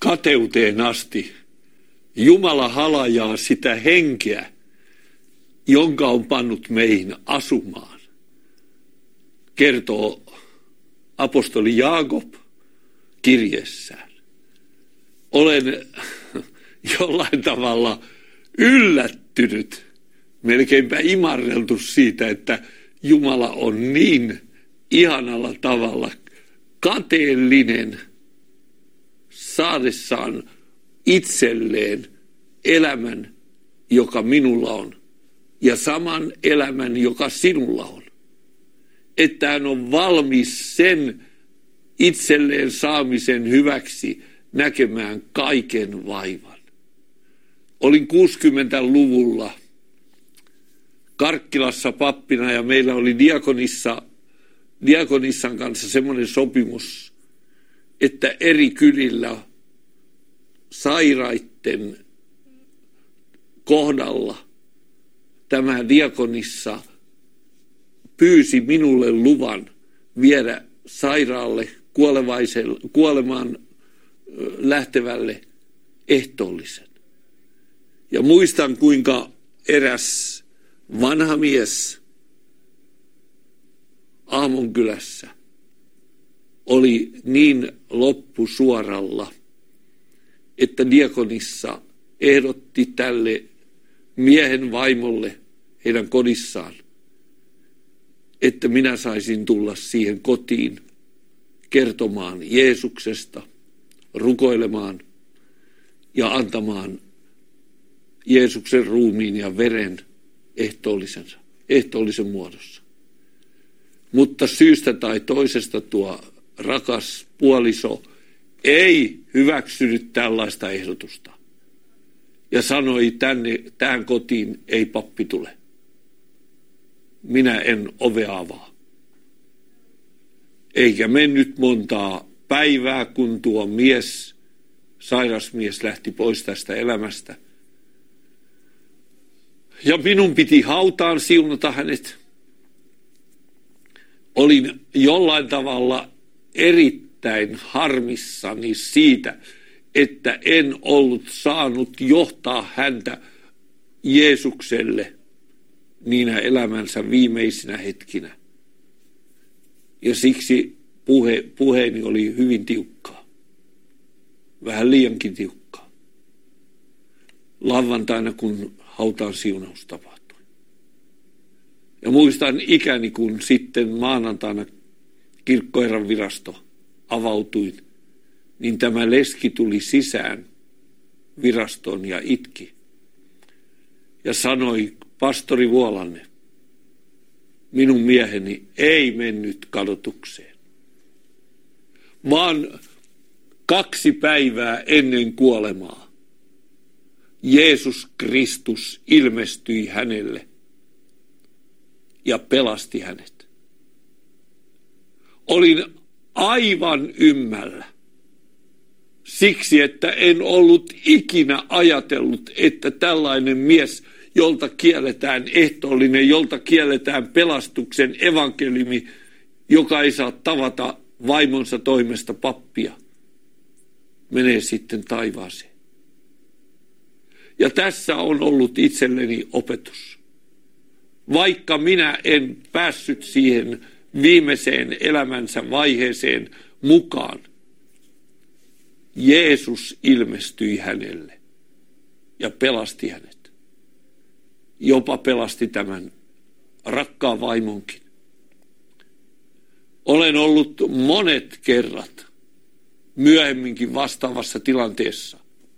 kateuteen asti Jumala halajaa sitä henkeä, jonka on pannut meihin asumaan. Kertoo apostoli Jaakob kirjeessään. Olen jollain tavalla yllättynyt, melkeinpä imarreltu siitä, että Jumala on niin ihanalla tavalla kateellinen saadessaan itselleen elämän, joka minulla on, ja saman elämän, joka sinulla on. Että hän on valmis sen itselleen saamisen hyväksi näkemään kaiken vaivan. Olin 60-luvulla Karkkilassa pappina ja meillä oli diakonissan kanssa semmoinen sopimus, että eri kylillä sairaitten kohdalla tämä diakonissa pyysi minulle luvan viedä sairaalle kuolemaan lähtevälle ehtoollisen. Ja muistan, kuinka eräs vanha mies Aamonkylässä oli niin loppusuoralla, että diakonissa ehdotti tälle miehen vaimolle heidän kodissaan, että minä saisin tulla siihen kotiin kertomaan Jeesuksesta, rukoilemaan ja antamaan Jeesuksen ruumiin ja veren ehtoollisen muodossa. Mutta syystä tai toisesta tuo rakas puoliso ei hyväksynyt tällaista ehdotusta ja sanoi, tähän kotiin ei pappi tule. Minä en ovea avaa. Eikä mennyt montaa päivää, kun tuo sairas mies lähti pois tästä elämästä. Ja minun piti hautaan siunata hänet. Olin jollain tavalla erittäin harmissani siitä, että en ollut saanut johtaa häntä Jeesukselle niinä elämänsä viimeisinä hetkinä. Ja siksi puheeni oli hyvin tiukkaa. Vähän liiankin tiukkaa. Lauantaina, kun hautaan siunaus tapahtui. Ja muistan ikäni, kun sitten maanantaina kirkkoherran virasto avautui, niin tämä leski tuli sisään virastoon ja itki. Ja sanoi, pastori Vuolanne, minun mieheni ei mennyt kadotukseen, vaan 2 päivää ennen kuolemaa Jeesus Kristus ilmestyi hänelle ja pelasti hänet. Olin aivan ymmällä siksi, että en ollut ikinä ajatellut, että tällainen mies, jolta kielletään ehtoollinen, jolta kielletään pelastuksen evankeliumi, joka ei saa tavata vaimonsa toimesta pappia, menee sitten taivaaseen. Ja tässä on ollut itselleni opetus. Vaikka minä en päässyt siihen viimeiseen elämänsä vaiheeseen mukaan, Jeesus ilmestyi hänelle ja pelasti hänet. Jopa pelasti tämän rakkaan vaimonkin. Olen ollut monet kerrat myöhemminkin vastaavassa tilanteessa.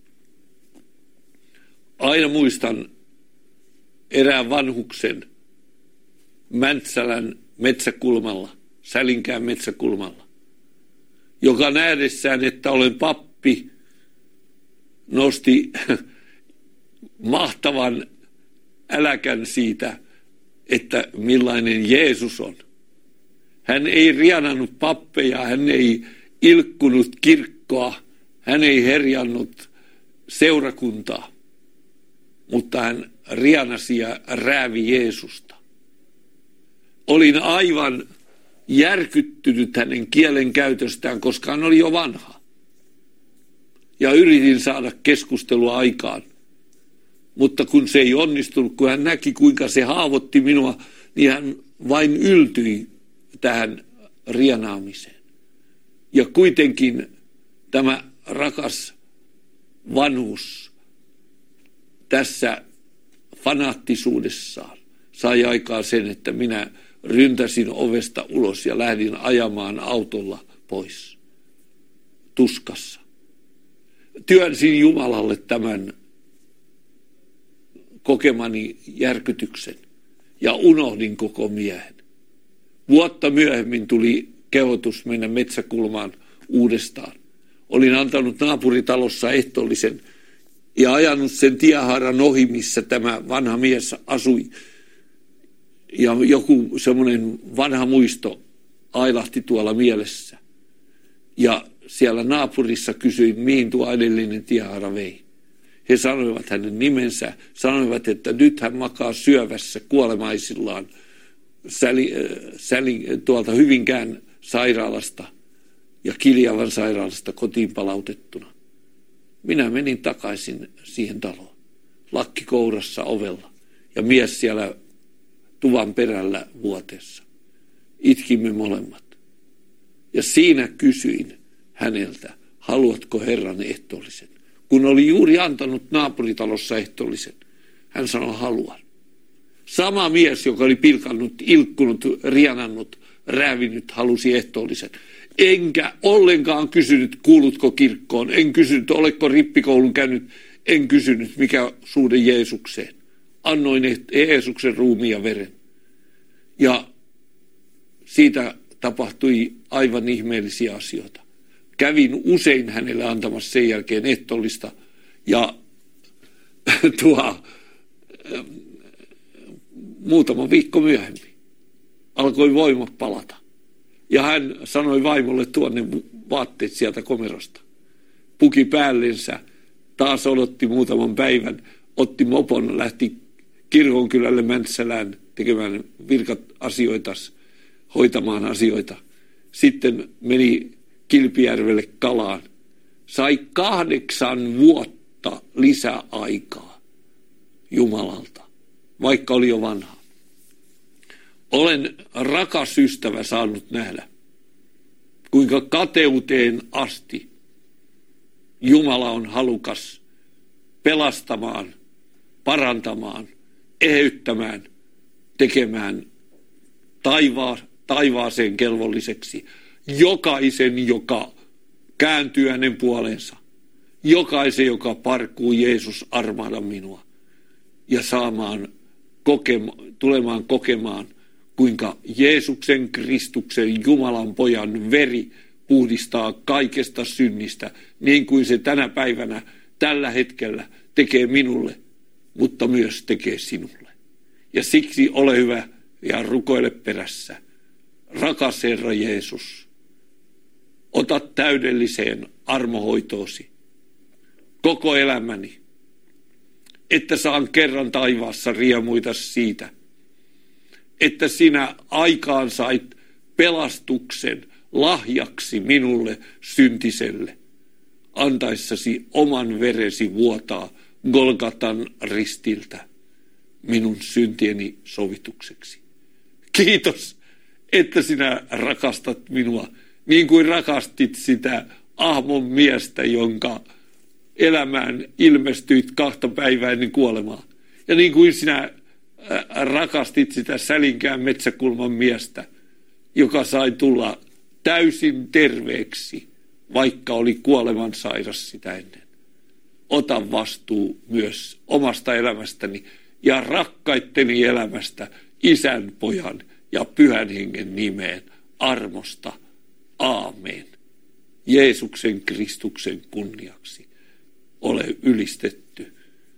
Aina muistan erään vanhuksen Mäntsälän metsäkulmalla, Sälinkään metsäkulmalla, joka nähdessään, että olen pappi, nosti mahtavan äläkän siitä, että millainen Jeesus on. Hän ei rianannut pappeja, hän ei ilkkunut kirkkoa, hän ei herjannut seurakuntaa, mutta hän rianasi ja räävi Jeesusta. Olin aivan järkyttynyt hänen kielen käytöstään, koska hän oli jo vanha. ja yritin saada keskustelua aikaan. Mutta kun se ei onnistunut, kun hän näki kuinka se haavoitti minua, niin hän vain yltyi tähän rienaamiseen. Ja kuitenkin tämä rakas vanhus tässä fanaattisuudessaan sai aikaan sen, että minä ryntäsin ovesta ulos ja lähdin ajamaan autolla pois tuskassa. Työnsin Jumalalle tämän kokemani järkytyksen ja unohdin koko miehen. Vuotta myöhemmin tuli kehotus mennä Metsäkulmaan uudestaan. Olin antanut naapuritalossa ehtoollisen ja ajanut sen tiehaaran ohi, missä tämä vanha mies asui. Ja joku semmoinen vanha muisto ailahti tuolla mielessä. Ja siellä naapurissa kysyin, mihin tuo edellinen tiehaara vei. He sanoivat hänen nimensä, sanoivat, että nyt hän makaa syövässä kuolemaisillaan tuolta Hyvinkään sairaalasta ja Kiljavan sairaalasta kotiin palautettuna. Minä menin takaisin siihen taloon, lakki kourassa ovella ja mies siellä tuvan perällä vuoteessa. Itkimme molemmat. Ja siinä kysyin häneltä, haluatko Herran ehtoollisen? Kun oli juuri antanut naapuritalossa ehtoollisen, hän sanoi, haluan. Sama mies, joka oli pilkannut, ilkkunut, rienannut, räävinyt, halusi ehtoollisen. Enkä ollenkaan kysynyt, kuulutko kirkkoon. En kysynyt, oletko rippikoulun käynyt. En kysynyt, mikä suhde Jeesukseen. Annoin Jeesuksen ruumiin ja veren. Ja siitä tapahtui aivan ihmeellisiä asioita. Kävin usein hänelle antamassa sen jälkeen ehtoollista ja muutama viikko myöhemmin alkoi voimat palata. Ja hän sanoi vaimolle tuonne vaatteet sieltä komerosta. Puki päällensä, taas odotti muutaman päivän, otti mopon, lähti Kirkonkylälle Mäntsälään tekemään virka-asioita, hoitamaan asioita. Sitten meni Kilpijärvelle kalaan. Sai 8 vuotta lisäaikaa Jumalalta, vaikka oli jo vanha. Olen rakas ystävä saanut nähdä, kuinka kateuteen asti Jumala on halukas pelastamaan, parantamaan, eheyttämään, tekemään taivaaseen kelvolliseksi jokaisen, joka kääntyy hänen puoleensa. Jokaisen, joka parkuu Jeesus armahda minua ja tulemaan kokemaan, kuinka Jeesuksen Kristuksen Jumalan pojan veri puhdistaa kaikesta synnistä, niin kuin se tänä päivänä, tällä hetkellä tekee minulle, mutta myös tekee sinulle. Ja siksi ole hyvä ja rukoile perässä. Rakas Herra Jeesus, ota täydelliseen armohoitoosi koko elämäni, että saan kerran taivaassa riemuita siitä, että sinä aikaan sait pelastuksen lahjaksi minulle syntiselle, antaessasi oman veresi vuotaa Golgatan ristiltä minun syntieni sovitukseksi. Kiitos, että sinä rakastat minua niin kuin rakastit sitä Ahmon miestä, jonka elämään ilmestyit 2 päivää ennen kuolemaa. Ja niin kuin sinä rakastit sitä Sälinkään Metsäkulman miestä, joka sai tulla täysin terveeksi, vaikka oli kuolemansairas sitä ennen. Ota vastuu myös omasta elämästäni ja rakkaitteni elämästä Isän, Pojan ja Pyhän Hengen nimeen armosta. Aamen. Jeesuksen Kristuksen kunniaksi ole ylistetty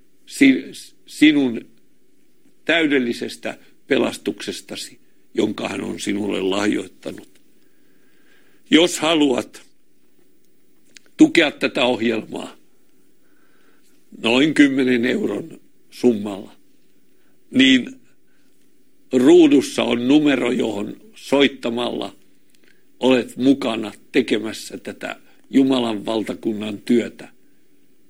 sinun täydellisestä pelastuksestasi, jonka hän on sinulle lahjoittanut. Jos haluat tukea tätä ohjelmaa noin 10 euron summalla, niin ruudussa on numero, johon soittamalla olet mukana tekemässä tätä Jumalan valtakunnan työtä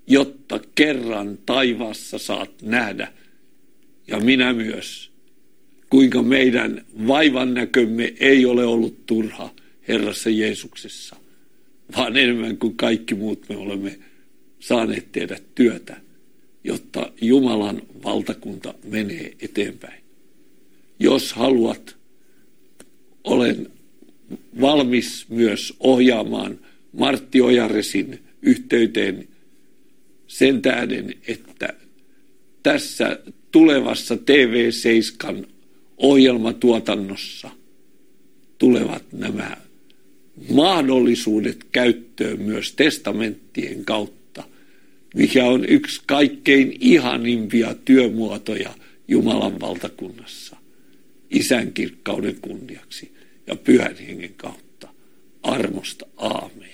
jotta kerran taivaassa saat nähdä, ja minä myös, kuinka meidän vaivannäkömme ei ole ollut turha Herrassa Jeesuksessa, vaan enemmän kuin kaikki muut me olemme saaneet tehdä työtä, jotta Jumalan valtakunta menee eteenpäin. Jos haluat, olen valmis myös ohjaamaan Martti Ojaresin yhteyteen sen tähden, että tässä tulevassa TV7 ohjelmatuotannossa tulevat nämä mahdollisuudet käyttöön myös testamenttien kautta, mikä on yksi kaikkein ihanimpia työmuotoja Jumalan valtakunnassa, Isän kirkkauden kunniaksi ja Pyhän Hengen kautta. Armosta, aamen.